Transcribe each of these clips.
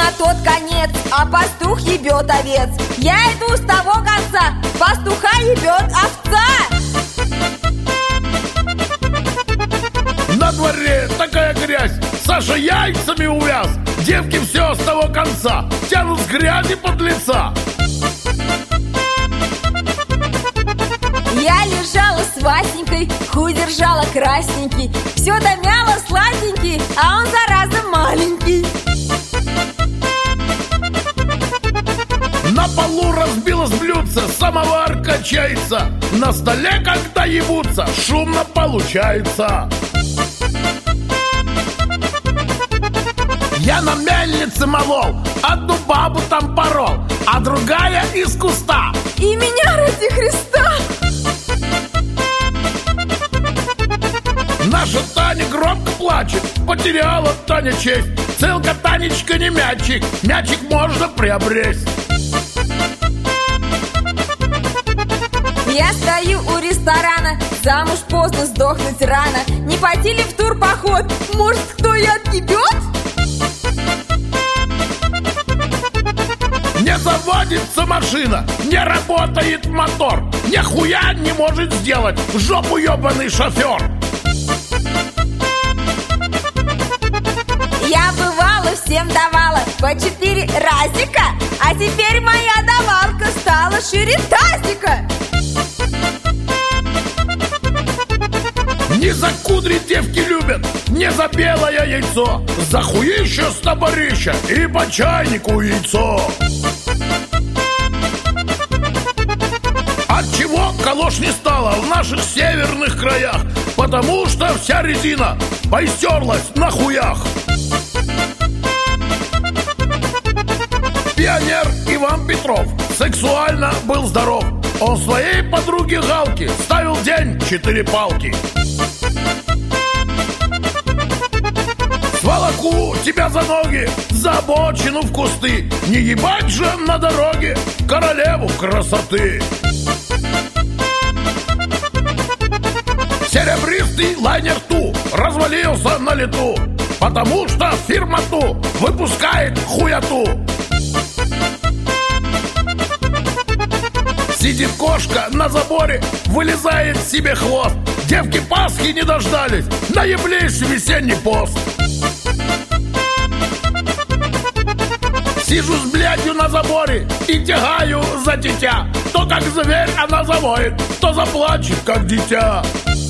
на тот конец, а пастух ебет овец. Я иду с того конца, пастуха ебет овца. На дворе такая грязь, Саша яйцами увяз. Девки все с того конца тянут с грязи под лица. Я лежала с Васенькой, хуй держала красненький. Все домяла сладенький, а он, зараза, маленький. На полу разбилось блюдце, самовар качается. На столе, когда ебутся, шумно получается. Я на мельнице молол, одну бабу там порол, а другая из куста. И меня ради Христа. Наша Таня громко плачет, потеряла Таня честь. Целка Танечка не мячик, мячик можно приобресть. Я стою у ресторана, замуж поздно, сдохнуть рано. Не пойти ли в турпоход? Может, кто и отъебет? Не заводится машина, не работает мотор. Нихуя не может сделать в жопу ебаный шофер. Я бывала, всем давала по 4 разика, а теперь моя давалка стала шире тазика. Не за кудри девки любят, не за белое яйцо. За хуище с таборища и по чайнику яйцо. Отчего калош не стало в наших северных краях? Потому что вся резина поистерлась на хуях. Пионер Иван Петров сексуально был здоров. Он своей подруге Галке ставил в день 4 палки. Сволоку тебя за ноги, за обочину в кусты. Не ебать же на дороге королеву красоты. Серебристый лайнер Ту развалился на лету, потому что фирма Ту выпускает хуяту. Сидит кошка на заборе, вылезает себе хвост. Девки Пасхи не дождались, наеблись в весенний пост. Сижу с блядью на заборе и тягаю за дитя. То как зверь она завоет, то заплачет как дитя.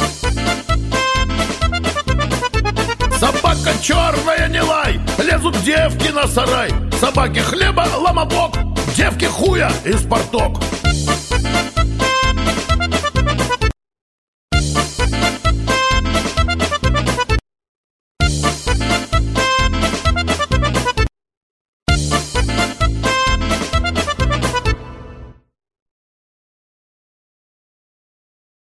Собака черная, не лай, лезут девки на сарай. Собаке хлеба ломобок, девки хуя и спарток.